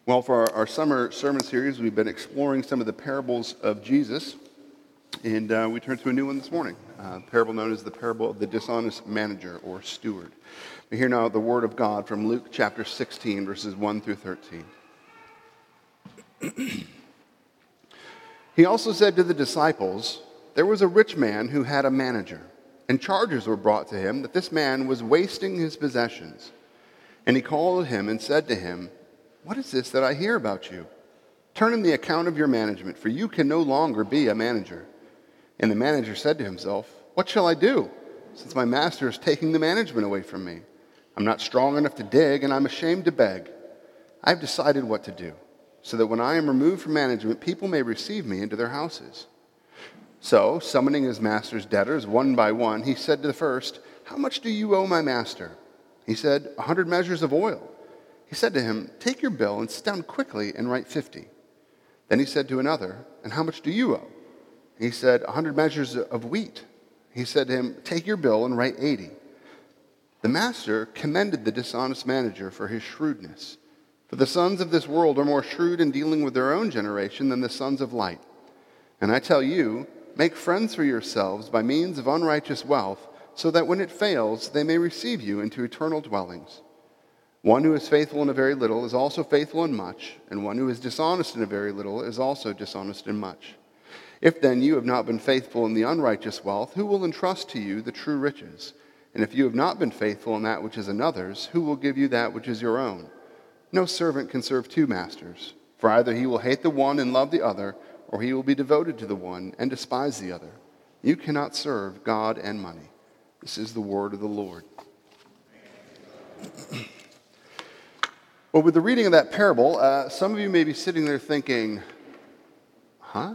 Well, for our summer sermon series, we've been exploring some of the parables of Jesus, and we turned to a new one this morning, a parable known as the parable of the dishonest manager or steward. We hear now the word of God from Luke chapter 16, verses 1 through 13. He also said to the disciples, "There was a rich man who had a manager, and charges were brought to him that this man was wasting his possessions. And he called him and said to him, 'What is this that I hear about you? Turn in the account of your management, for you can no longer be a manager.' And the manager said to himself, 'What shall I do, since my master is taking the management away from me? I'm not strong enough to dig, and I'm ashamed to beg. I've decided what to do, so that when I am removed from management, people may receive me into their houses.' So, summoning his master's debtors one by one, he said to the first, 'How much do you owe my master?' He said, 100 measures of oil.' He said to him, 'Take your bill and sit down quickly and write 50. Then he said to another, 'And how much do you owe?' He said, 100 measures of wheat.' He said to him, 'Take your bill and write 80. The master commended the dishonest manager for his shrewdness. For the sons of this world are more shrewd in dealing with their own generation than the sons of light. And I tell you, make friends for yourselves by means of unrighteous wealth, so that when it fails, they may receive you into eternal dwellings. One who is faithful in a very little is also faithful in much, and one who is dishonest in a very little is also dishonest in much. If then you have not been faithful in the unrighteous wealth, who will entrust to you the true riches? And if you have not been faithful in that which is another's, who will give you that which is your own? No servant can serve two masters, for either he will hate the one and love the other, or he will be devoted to the one and despise the other. You cannot serve God and money.'" This is the word of the Lord. Well, with the reading of that parable, some of you may be sitting there thinking, huh?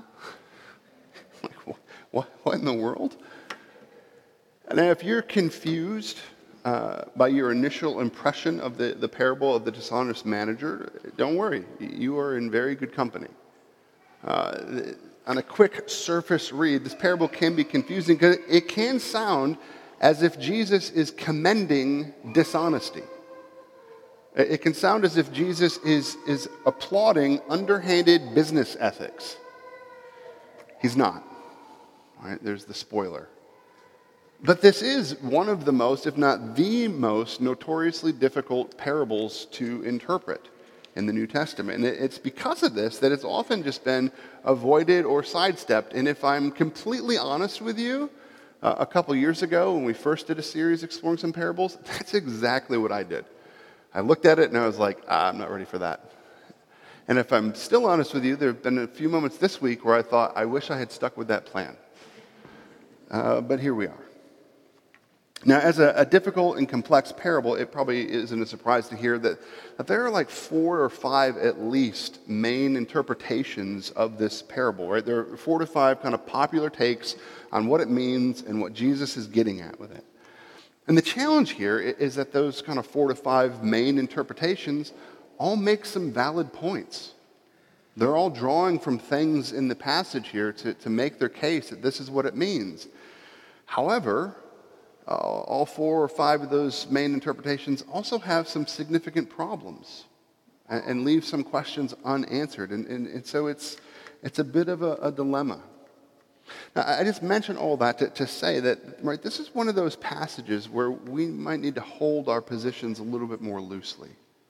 Like, what in the world? And if you're confused by your initial impression of the parable of the dishonest manager, don't worry. You are in very good company. On a quick surface read, this parable can be confusing because it can sound as if Jesus is commending dishonesty. It can sound as if Jesus is applauding underhanded business ethics. He's not. All right, there's the spoiler. But this is one of the most, if not the most, notoriously difficult parables to interpret in the New Testament. And it's because of this that it's often just been avoided or sidestepped. And if I'm completely honest with you, a couple years ago when we first did a series exploring some parables, that's exactly what I did. I looked at it and I was like, I'm not ready for that. And if I'm still honest with you, there have been a few moments this week where I thought, I wish I had stuck with that plan. But here we are. Now, as a difficult and complex parable, it probably isn't a surprise to hear that there are like 4 or 5 at least main interpretations of this parable, right? There are 4 to 5 kind of popular takes on what it means and what Jesus is getting at with it. And the challenge here is that those kind of 4 to 5 main interpretations all make some valid points. They're all drawing from things in the passage here to make their case that this is what it means. However, all 4 or 5 of those main interpretations also have some significant problems and leave some questions unanswered. And so it's a bit of a dilemma. Now, I just mentioned all that to say that, right, this is one of those passages where we might need to hold our positions a little bit more loosely.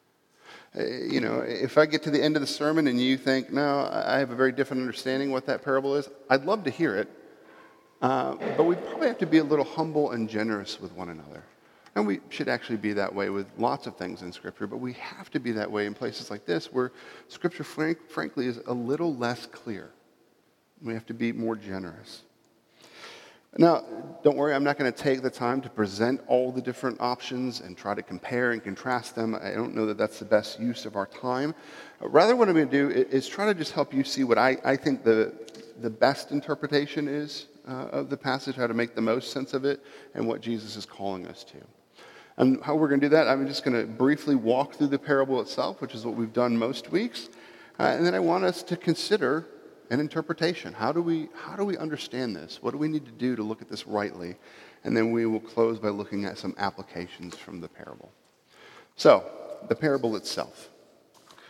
If I get to the end of the sermon and you think, no, I have a very different understanding what that parable is, I'd love to hear it. But we probably have to be a little humble and generous with one another. And we should actually be that way with lots of things in Scripture, but we have to be that way in places like this where Scripture, frankly, is a little less clear. We have to be more generous. Now, don't worry, I'm not going to take the time to present all the different options and try to compare and contrast them. I don't know that that's the best use of our time. Rather, what I'm going to do is try to just help you see what I think the best interpretation is of the passage, how to make the most sense of it, and what Jesus is calling us to. And how we're going to do that, I'm just going to briefly walk through the parable itself, which is what we've done most weeks. And then I want us to consider an interpretation. How do we understand this? What do we need to do to look at this rightly? And then we will close by looking at some applications from the parable. So, the parable itself.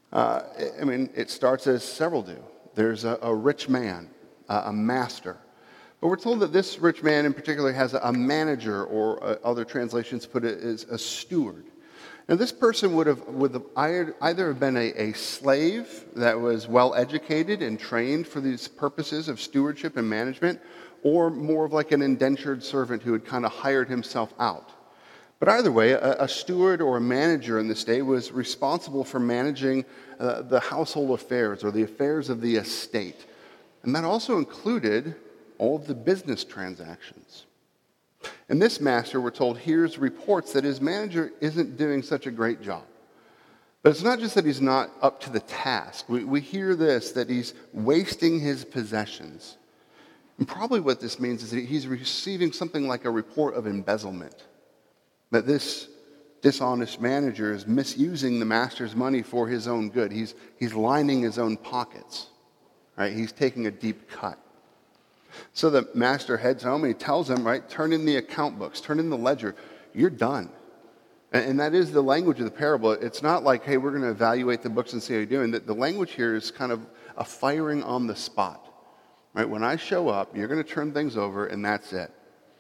It starts as several do. There's a rich man, a master. But we're told that this rich man in particular has a manager, or other translations put it as a steward. Now, this person would have either have been a slave that was well educated and trained for these purposes of stewardship and management, or more of like an indentured servant who had kind of hired himself out. But either way, a steward or a manager in this day was responsible for managing the household affairs or the affairs of the estate. And that also included all of the business transactions. And this master, we're told, hears reports that his manager isn't doing such a great job. But it's not just that he's not up to the task. We hear this, that he's wasting his possessions. And probably what this means is that he's receiving something like a report of embezzlement. That this dishonest manager is misusing the master's money for his own good. He's lining his own pockets. Right? He's taking a deep cut. So the master heads home and he tells him, right, turn in the account books, turn in the ledger. You're done. And that is the language of the parable. It's not like, hey, we're going to evaluate the books and see how you're doing. The language here is kind of a firing on the spot. Right? When I show up, you're going to turn things over, and that's it.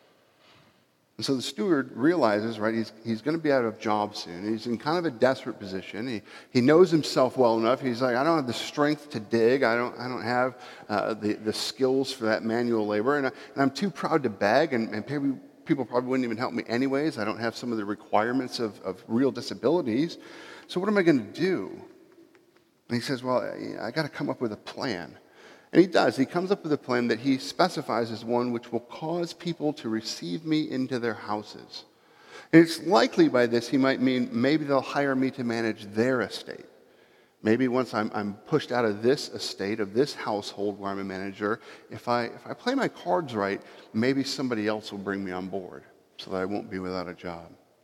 And so the steward realizes, right, he's going to be out of job soon. He's in kind of a desperate position. He knows himself well enough. He's like, I don't have the strength to dig. I don't have the skills for that manual labor. And I'm too proud to beg, and people probably wouldn't even help me anyways. I don't have some of the requirements of real disabilities. So what am I going to do? And he says, well, I got to come up with a plan. And he does. He comes up with a plan that he specifies as one which will cause people to receive me into their houses. And it's likely by this he might mean maybe they'll hire me to manage their estate. Maybe once I'm pushed out of this estate, of this household where I'm a manager, if I play my cards right, maybe somebody else will bring me on board so that I won't be without a job.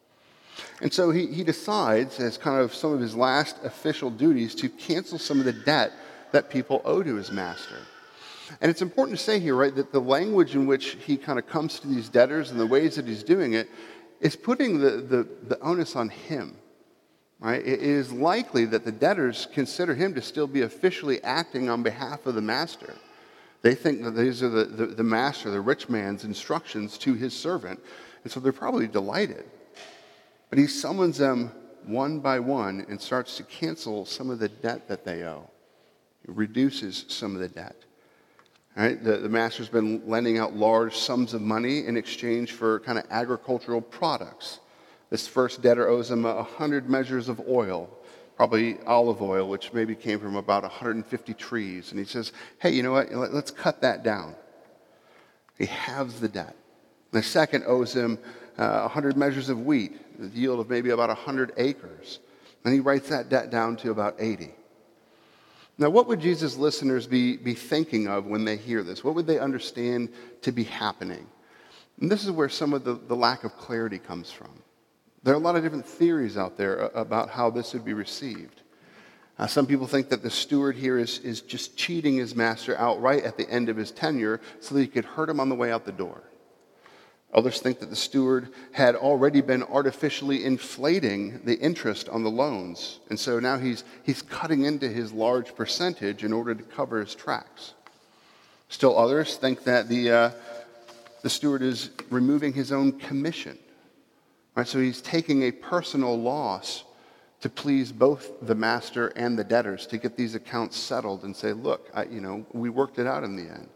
And so he decides, as kind of some of his last official duties, to cancel some of the debt that people owe to his master. And it's important to say here, right, that the language in which he kind of comes to these debtors and the ways that he's doing it is putting the onus on him, right? It is likely that the debtors consider him to still be officially acting on behalf of the master. They think that these are the master, the rich man's instructions to his servant, and so they're probably delighted. But he summons them one by one and starts to cancel some of the debt that they owe. Reduces some of the debt. Right? The master's been lending out large sums of money in exchange for kind of agricultural products. This first debtor owes him 100 measures of oil, probably olive oil, which maybe came from about 150 trees. And he says, hey, you know what? Let's cut that down. He halves the debt. The second owes him 100 measures of wheat, the yield of maybe about 100 acres. And he writes that debt down to about 80. Now, what would Jesus' listeners be thinking of when they hear this? What would they understand to be happening? And this is where some of the lack of clarity comes from. There are a lot of different theories out there about how this would be received. Some people think that the steward here is just cheating his master outright at the end of his tenure so that he could hurt him on the way out the door. Others think that the steward had already been artificially inflating the interest on the loans, and so now he's cutting into his large percentage in order to cover his tracks. Still others think that the steward is removing his own commission, right? So he's taking a personal loss to please both the master and the debtors to get these accounts settled and say, look, we worked it out in the end.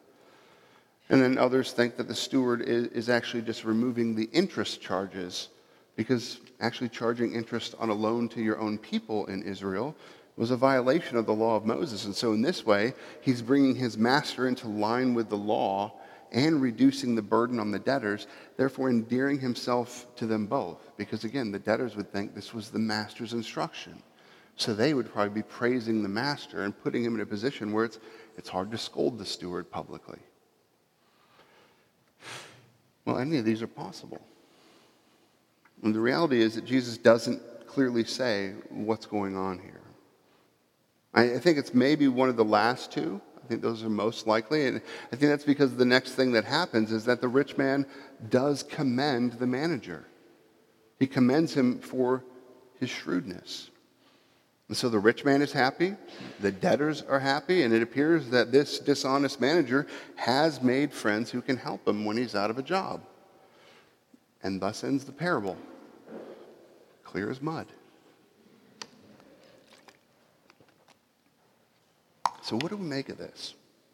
And then others think that the steward is actually just removing the interest charges, because actually charging interest on a loan to your own people in Israel was a violation of the law of Moses. And so in this way, he's bringing his master into line with the law and reducing the burden on the debtors, therefore endearing himself to them both. Because again, the debtors would think this was the master's instruction. So they would probably be praising the master and putting him in a position where it's hard to scold the steward publicly. Well, any of these are possible. And the reality is that Jesus doesn't clearly say what's going on here. I think it's maybe one of the last two. I think those are most likely. And I think that's because the next thing that happens is that the rich man does commend the manager. He commends him for his shrewdness. And so the rich man is happy, the debtors are happy, and it appears that this dishonest manager has made friends who can help him when he's out of a job. And thus ends the parable. Clear as mud. So what do we make of this?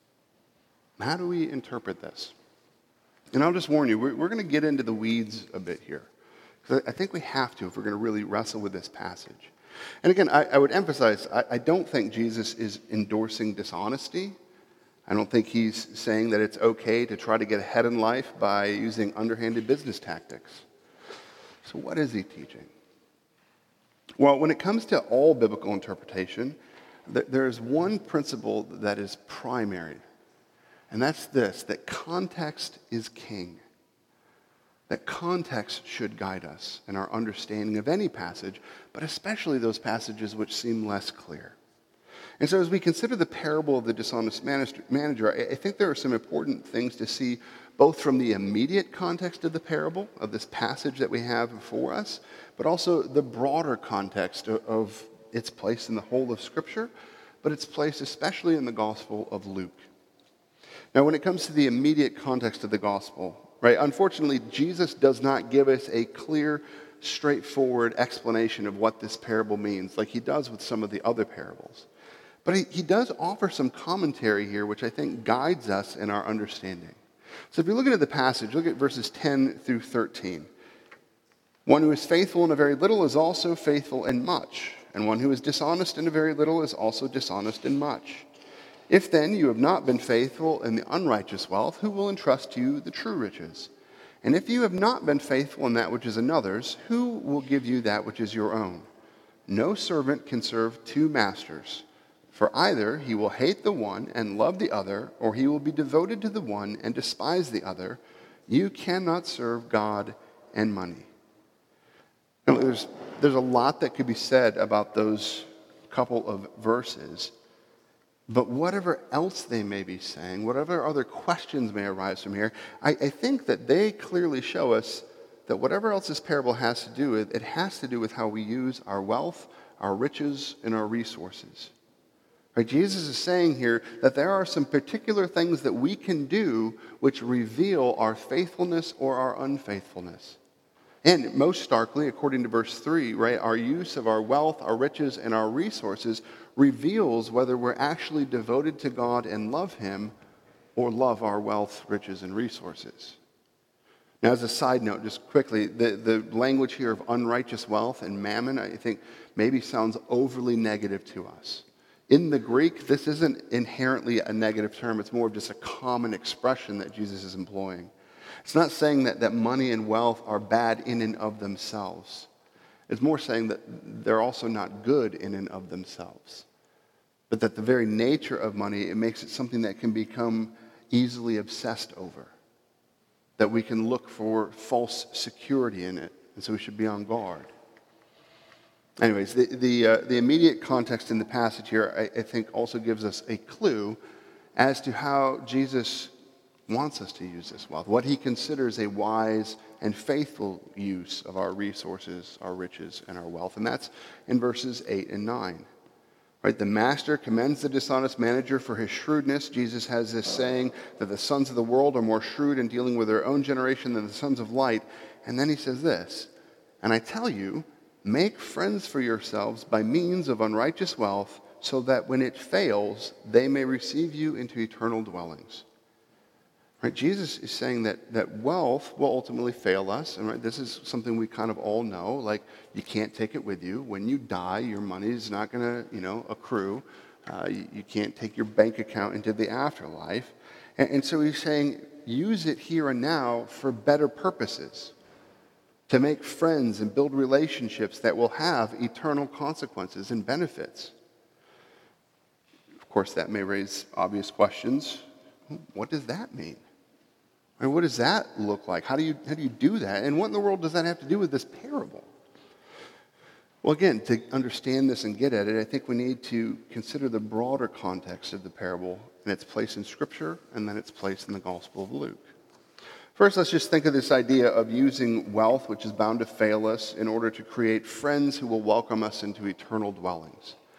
How do we interpret this? And I'll just warn you, we're going to get into the weeds a bit here. Because I think we have to if we're going to really wrestle with this passage. And again, I would emphasize, I don't think Jesus is endorsing dishonesty. I don't think he's saying that it's okay to try to get ahead in life by using underhanded business tactics. So what is he teaching? Well, when it comes to all biblical interpretation, there's one principle that is primary. And that's this, that context is king. That context should guide us in our understanding of any passage, but especially those passages which seem less clear. And so as we consider the parable of the dishonest manager, I think there are some important things to see both from the immediate context of the parable, of this passage that we have before us, but also the broader context of its place in the whole of Scripture, but its place especially in the Gospel of Luke. Now, when it comes to the immediate context of the Gospel, right, unfortunately, Jesus does not give us a clear, straightforward explanation of what this parable means, like he does with some of the other parables. But he does offer some commentary here, which I think guides us in our understanding. So if you're looking at the passage, look at verses 10 through 13. One who is faithful in a very little is also faithful in much, and one who is dishonest in a very little is also dishonest in much. If then you have not been faithful in the unrighteous wealth, who will entrust to you the true riches? And if you have not been faithful in that which is another's, who will give you that which is your own? No servant can serve two masters, for either he will hate the one and love the other, or he will be devoted to the one and despise the other. You cannot serve God and money. Now, there's a lot that could be said about those couple of verses. But whatever else they may be saying, whatever other questions may arise from here, I think that they clearly show us that whatever else this parable has to do with, it has to do with how we use our wealth, our riches, and our resources. Right? Jesus is saying here that there are some particular things that we can do which reveal our faithfulness or our unfaithfulness. And most starkly, according to verse 3, right, our use of our wealth, our riches, and our resources reveals whether we're actually devoted to God and love Him or love our wealth, riches, and resources. Now, as a side note, just quickly, the language here of unrighteous wealth and mammon, I think, maybe sounds overly negative to us. In the Greek, this isn't inherently a negative term. It's more of just a common expression that Jesus is employing. It's not saying that money and wealth are bad in and of themselves. It's more saying that they're also not good in and of themselves. But that the very nature of money, it makes it something that can become easily obsessed over. That we can look for false security in it, and so we should be on guard. Anyways, the immediate context in the passage here, I think, also gives us a clue as to how Jesus wants us to use this wealth, what he considers a wise and faithful use of our resources, our riches, and our wealth. And that's in verses 8 and 9. Right? The master commends the dishonest manager for his shrewdness. Jesus has this saying that the sons of the world are more shrewd in dealing with their own generation than the sons of light. And then he says this, and I tell you, make friends for yourselves by means of unrighteous wealth, so that when it fails, they may receive you into eternal dwellings. Right? Jesus is saying that wealth will ultimately fail us. And right, this is something we kind of all know. Like, you can't take it with you. When you die, your money is not going to, accrue. You can't take your bank account into the afterlife. And so he's saying, use it here and now for better purposes. To make friends and build relationships that will have eternal consequences and benefits. Of course, that may raise obvious questions. What does that mean? I mean, what does that look like? How do you do that? And what in the world does that have to do with this parable? Well, again, to understand this and get at it, I think we need to consider the broader context of the parable and its place in Scripture and then its place in the Gospel of Luke. First, let's just think of this idea of using wealth, which is bound to fail us, in order to create friends who will welcome us into eternal dwellings.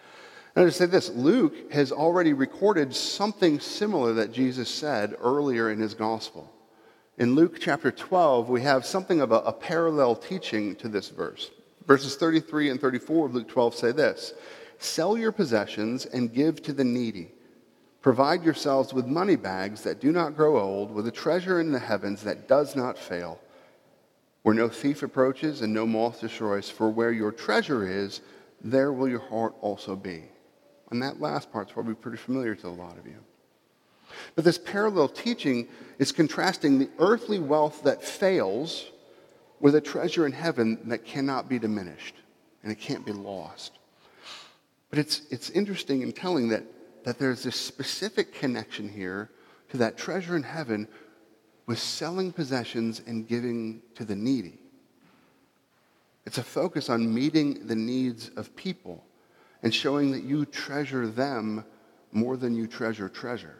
Now to say this, Luke has already recorded something similar that Jesus said earlier in his gospel. In Luke chapter 12, we have something of a parallel teaching to this verse. Verses 33 and 34 of Luke 12 say this: "Sell your possessions and give to the needy. Provide yourselves with money bags that do not grow old, with a treasure in the heavens that does not fail, where no thief approaches and no moth destroys. For where your treasure is, there will your heart also be." And that last part's probably pretty familiar to a lot of you. But this parallel teaching is contrasting the earthly wealth that fails with a treasure in heaven that cannot be diminished and it can't be lost. But it's interesting and telling that there's this specific connection here to that treasure in heaven with selling possessions and giving to the needy. It's a focus on meeting the needs of people and showing that you treasure them more than you treasure treasure.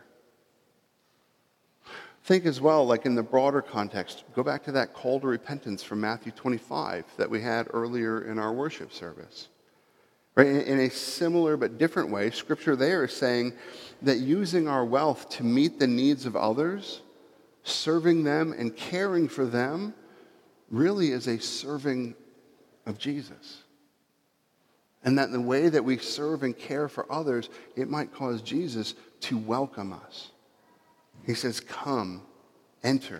Think as well, like in the broader context, go back to that call to repentance from Matthew 25 that we had earlier in our worship service. Right? In a similar but different way, Scripture there is saying that using our wealth to meet the needs of others, serving them and caring for them, really is a serving of Jesus. And that the way that we serve and care for others, it might cause Jesus to welcome us. He says, "Come, enter."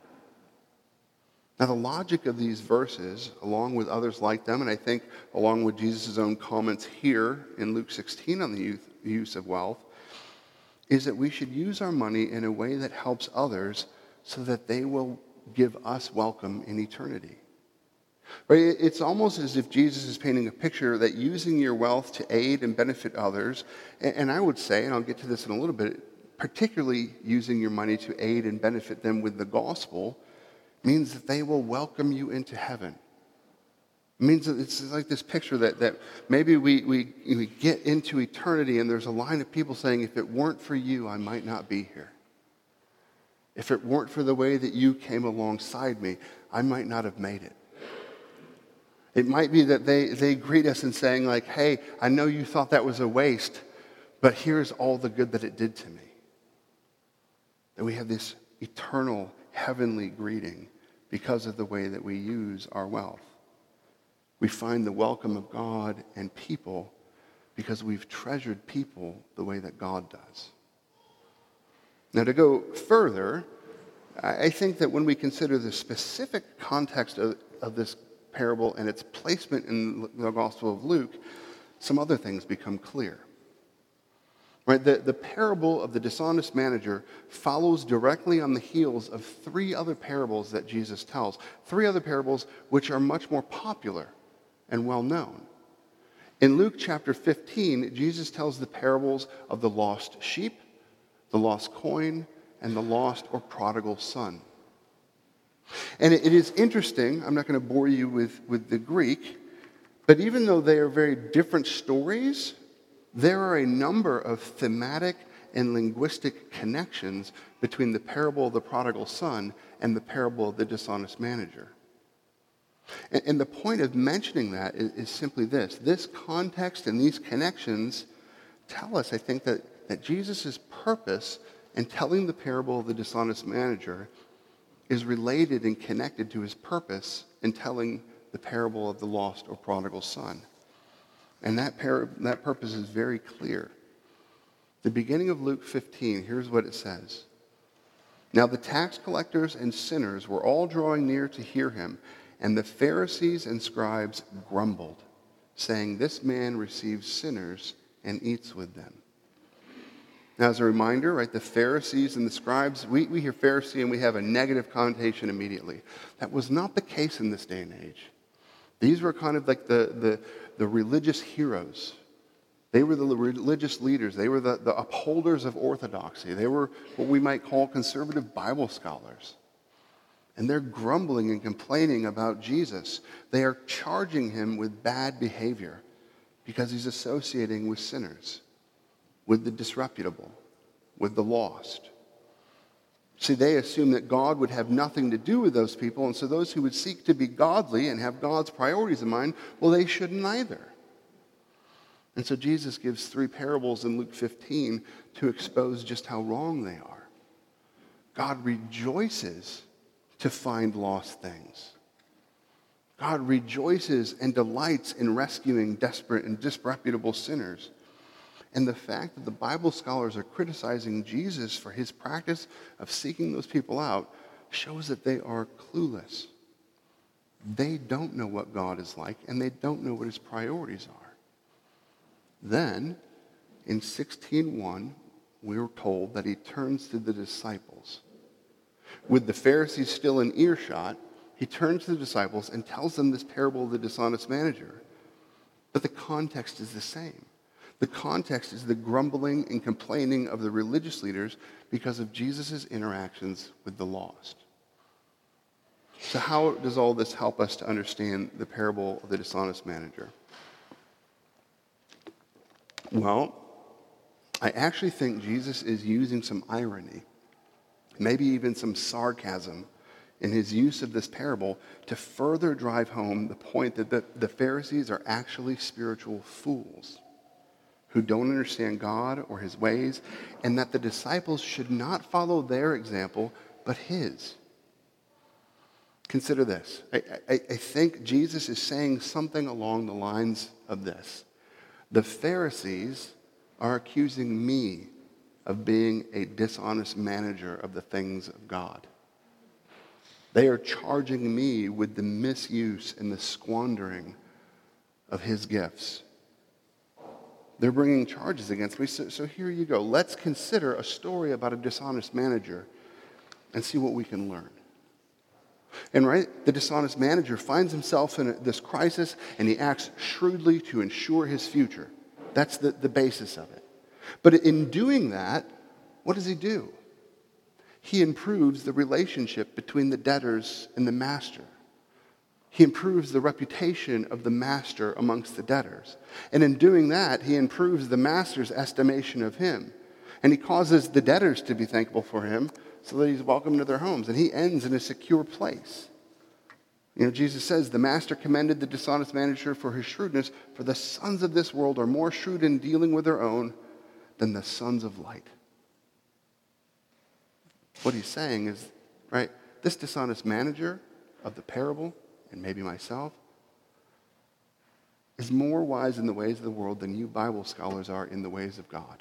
Now, the logic of these verses, along with others like them, and I think along with Jesus' own comments here in Luke 16 on the use of wealth, is that we should use our money in a way that helps others so that they will give us welcome in eternity. Right? It's almost as if Jesus is painting a picture that using your wealth to aid and benefit others, and I would say, and I'll get to this in a little bit, particularly using your money to aid and benefit them with the gospel, means that they will welcome you into heaven. It means that it's like this picture that maybe we get into eternity and there's a line of people saying, if it weren't for you, I might not be here. If it weren't for the way that you came alongside me, I might not have made it. It might be that they greet us and saying like, hey, I know you thought that was a waste, but here's all the good that it did to me. That we have this eternal heavenly greeting because of the way that we use our wealth. We find the welcome of God and people because we've treasured people the way that God does. Now, to go further, I think that when we consider the specific context of this parable and its placement in the Gospel of Luke, some other things become clear. Right? The parable of the dishonest manager follows directly on the heels of three other parables that Jesus tells. Three other parables which are much more popular and well known. In Luke chapter 15, Jesus tells the parables of the lost sheep, the lost coin, and the lost or prodigal son. And it is interesting, I'm not going to bore you with the Greek, but even though they are very different stories, there are a number of thematic and linguistic connections between the parable of the prodigal son and the parable of the dishonest manager. And the point of mentioning that is simply this. This context and these connections tell us, I think, that Jesus' purpose in telling the parable of the dishonest manager is related and connected to his purpose in telling the parable of the lost or prodigal son. And that purpose is very clear. The beginning of Luke 15, here's what it says. Now the tax collectors and sinners were all drawing near to hear him, and the Pharisees and scribes grumbled, saying, "This man receives sinners and eats with them." Now, as a reminder, right, the Pharisees and the scribes, we hear Pharisee and we have a negative connotation immediately. That was not the case in this day and age. These were kind of like the religious heroes. They were the religious leaders. They were the upholders of orthodoxy. They were what we might call conservative Bible scholars. And they're grumbling and complaining about Jesus. They are charging him with bad behavior because he's associating with sinners, with the disreputable, with the lost. See, they assume that God would have nothing to do with those people, and so those who would seek to be godly and have God's priorities in mind, well, they shouldn't either. And so Jesus gives 3 parables in Luke 15 to expose just how wrong they are. God rejoices to find lost things. God rejoices and delights in rescuing desperate and disreputable sinners. And the fact that the Bible scholars are criticizing Jesus for his practice of seeking those people out shows that they are clueless. They don't know what God is like, and they don't know what his priorities are. Then, in 16:1, we were told that he turns to the disciples. With the Pharisees still in earshot, he turns to the disciples and tells them this parable of the dishonest manager. But the context is the same. The context is the grumbling and complaining of the religious leaders because of Jesus' interactions with the lost. So how does all this help us to understand the parable of the dishonest manager? Well, I actually think Jesus is using some irony, maybe even some sarcasm in his use of this parable to further drive home the point that the Pharisees are actually spiritual fools who don't understand God or his ways, and that the disciples should not follow their example, but his. Consider this. I think Jesus is saying something along the lines of this. The Pharisees are accusing me of being a dishonest manager of the things of God. They are charging me with the misuse and the squandering of his gifts. They're bringing charges against me. So here you go. Let's consider a story about a dishonest manager and see what we can learn. And the dishonest manager finds himself in this crisis, and he acts shrewdly to ensure his future. That's the basis of it. But in doing that, what does he do? He improves the relationship between the debtors and the master. He improves the reputation of the master amongst the debtors. And in doing that, he improves the master's estimation of him. And he causes the debtors to be thankful for him so that he's welcomed to their homes. And he ends in a secure place. Jesus says, the master commended the dishonest manager for his shrewdness, for the sons of this world are more shrewd in dealing with their own than the sons of light. What he's saying is, this dishonest manager of the parable, and maybe myself, is more wise in the ways of the world than you Bible scholars are in the ways of God.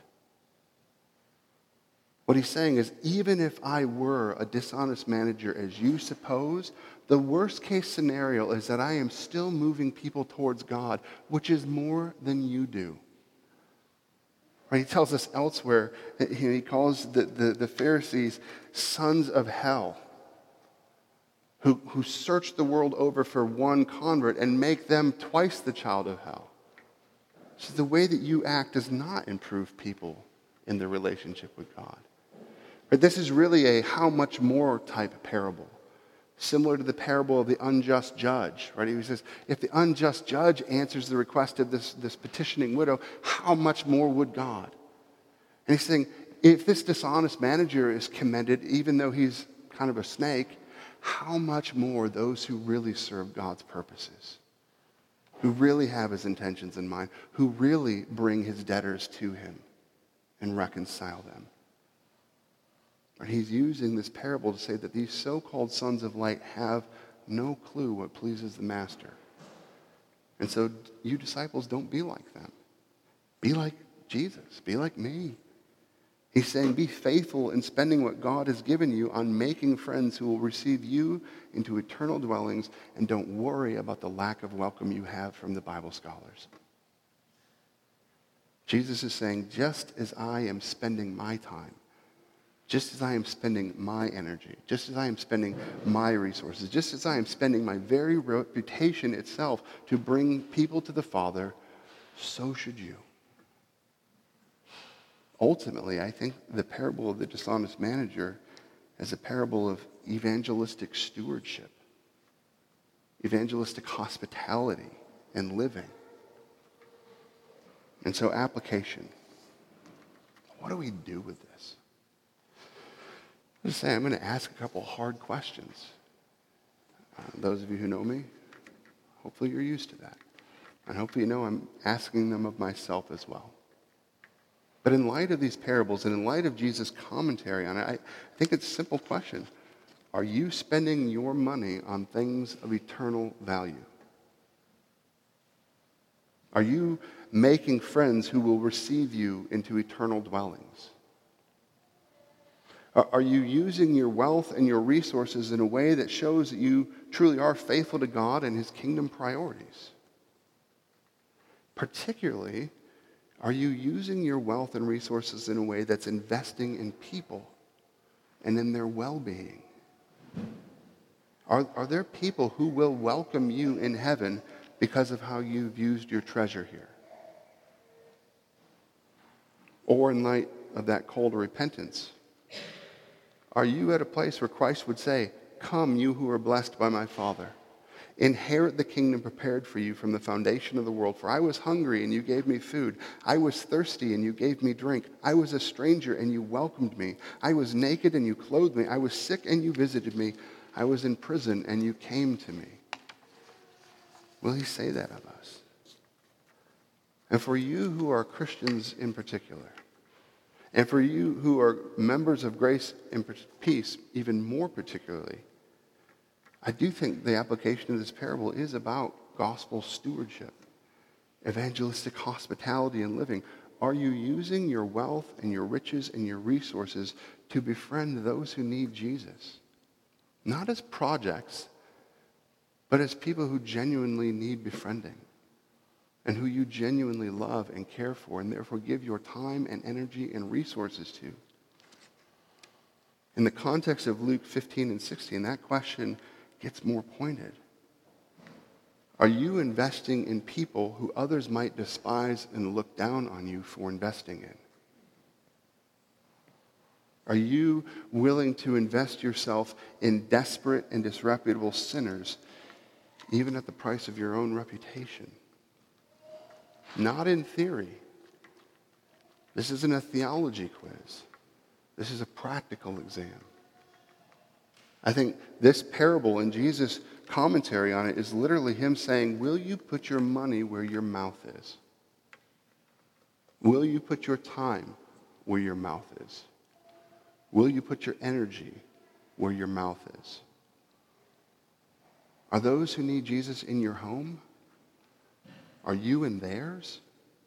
What he's saying is, even if I were a dishonest manager as you suppose, the worst case scenario is that I am still moving people towards God, which is more than you do. He tells us elsewhere, he calls the Pharisees sons of hell, who search the world over for one convert and make them twice the child of hell. So the way that you act does not improve people in their relationship with God. But this is really a how much more type parable, similar to the parable of the unjust judge. He says, if the unjust judge answers the request of this petitioning widow, how much more would God? And he's saying, if this dishonest manager is commended, even though he's kind of a snake, how much more those who really serve God's purposes, who really have his intentions in mind, who really bring his debtors to him and reconcile them. He's using this parable to say that these so-called sons of light have no clue what pleases the master. And so you disciples, don't be like them. Be like Jesus. Be like me. He's saying be faithful in spending what God has given you on making friends who will receive you into eternal dwellings, and don't worry about the lack of welcome you have from the Bible scholars. Jesus is saying, just as I am spending my time, just as I am spending my energy, just as I am spending my resources, just as I am spending my very reputation itself to bring people to the Father, so should you. Ultimately, I think the parable of the dishonest manager is a parable of evangelistic stewardship, evangelistic hospitality and living. And so application. What do we do with this? I'm going to ask a couple hard questions. Those of you who know me, hopefully you're used to that. And hopefully you know I'm asking them of myself as well. But in light of these parables and in light of Jesus' commentary on it, I think it's a simple question. Are you spending your money on things of eternal value? Are you making friends who will receive you into eternal dwellings? Are you using your wealth and your resources in a way that shows that you truly are faithful to God and his kingdom priorities? Particularly, are you using your wealth and resources in a way that's investing in people and in their well-being? Are there people who will welcome you in heaven because of how you've used your treasure here? Or in light of that call to repentance, are you at a place where Christ would say, "Come, you who are blessed by my Father. Inherit the kingdom prepared for you from the foundation of the world. For I was hungry, and you gave me food. I was thirsty, and you gave me drink. I was a stranger, and you welcomed me. I was naked, and you clothed me. I was sick, and you visited me. I was in prison, and you came to me." Will he say that of us? And for you who are Christians in particular, and for you who are members of Grace and Peace even more particularly, I do think the application of this parable is about gospel stewardship, evangelistic hospitality and living. Are you using your wealth and your riches and your resources to befriend those who need Jesus? Not as projects, but as people who genuinely need befriending and who you genuinely love and care for and therefore give your time and energy and resources to. In the context of Luke 15 and 16, that question gets more pointed. Are you investing in people who others might despise and look down on you for investing in? Are you willing to invest yourself in desperate and disreputable sinners, even at the price of your own reputation? Not in theory. This isn't a theology quiz. This is a practical exam. I think this parable and Jesus' commentary on it is literally him saying, will you put your money where your mouth is? Will you put your time where your mouth is? Will you put your energy where your mouth is? Are those who need Jesus in your home? Are you in theirs?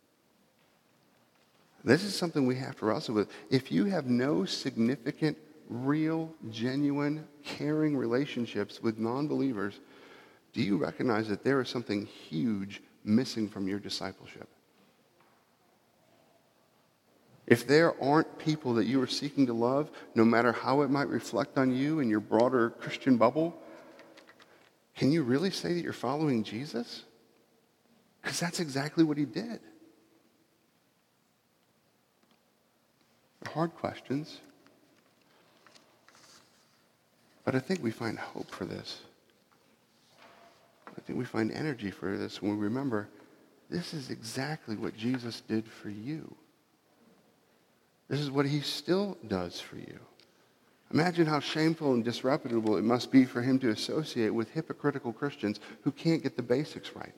This is something we have to wrestle with. If you have no significant, real, genuine, caring relationships with non-believers, do you recognize that there is something huge missing from your discipleship? If there aren't people that you are seeking to love, no matter how it might reflect on you and your broader Christian bubble, can you really say that you're following Jesus? Because that's exactly what he did. They're hard questions. But I think we find hope for this. I think we find energy for this when we remember this is exactly what Jesus did for you. This is what he still does for you. Imagine how shameful and disreputable it must be for him to associate with hypocritical Christians who can't get the basics right.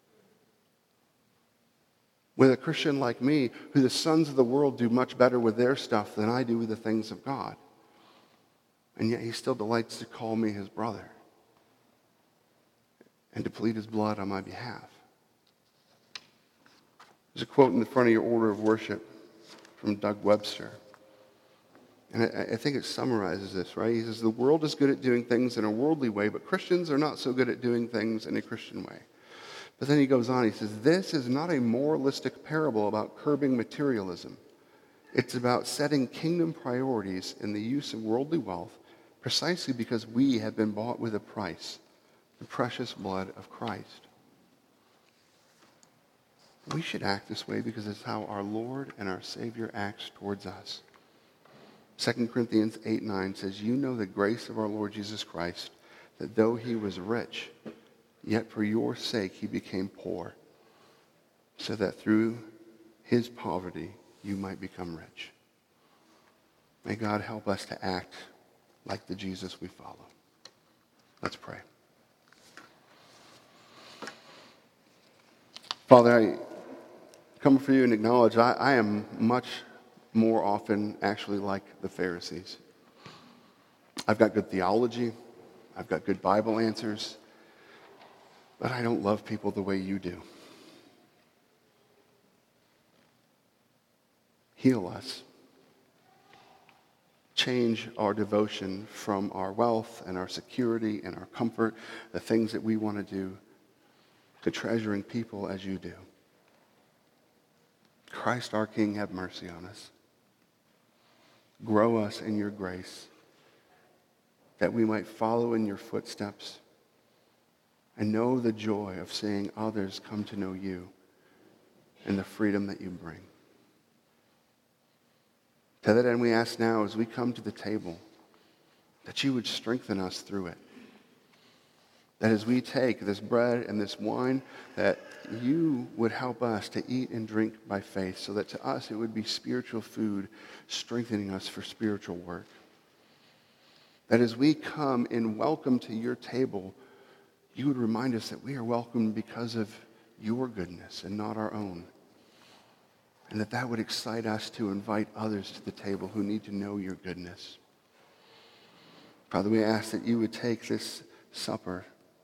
With a Christian like me, who the sons of the world do much better with their stuff than I do with the things of God. And yet he still delights to call me his brother and to plead his blood on my behalf. There's a quote in the front of your order of worship from Doug Webster. And I think it summarizes this, right? He says, the world is good at doing things in a worldly way, but Christians are not so good at doing things in a Christian way. But then he goes on, he says, this is not a moralistic parable about curbing materialism. It's about setting kingdom priorities in the use of worldly wealth precisely because we have been bought with a price, the precious blood of Christ. We should act this way because it's how our Lord and our Savior acts towards us. 2 Corinthians 8:9 says, you know the grace of our Lord Jesus Christ, that though he was rich, yet for your sake he became poor, so that through his poverty you might become rich. May God help us to act like the Jesus we follow. Let's pray. Father, I come for you and acknowledge I am much more often actually like the Pharisees. I've got good theology. I've got good Bible answers. But I don't love people the way you do. Heal us. Change our devotion from our wealth and our security and our comfort, the things that we want to do, to treasuring people as you do. Christ our King, have mercy on us. Grow us in your grace, that we might follow in your footsteps and know the joy of seeing others come to know you and the freedom that you bring. To that end, we ask now, as we come to the table, that you would strengthen us through it. That as we take this bread and this wine, that you would help us to eat and drink by faith, so that to us it would be spiritual food, strengthening us for spiritual work. That as we come in welcome to your table, you would remind us that we are welcome because of your goodness and not our own. And that would excite us to invite others to the table who need to know your goodness. Father, we ask that you would take this supper,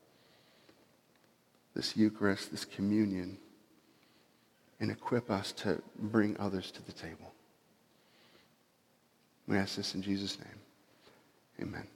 this Eucharist, this communion, and equip us to bring others to the table. We ask this in Jesus' name. Amen.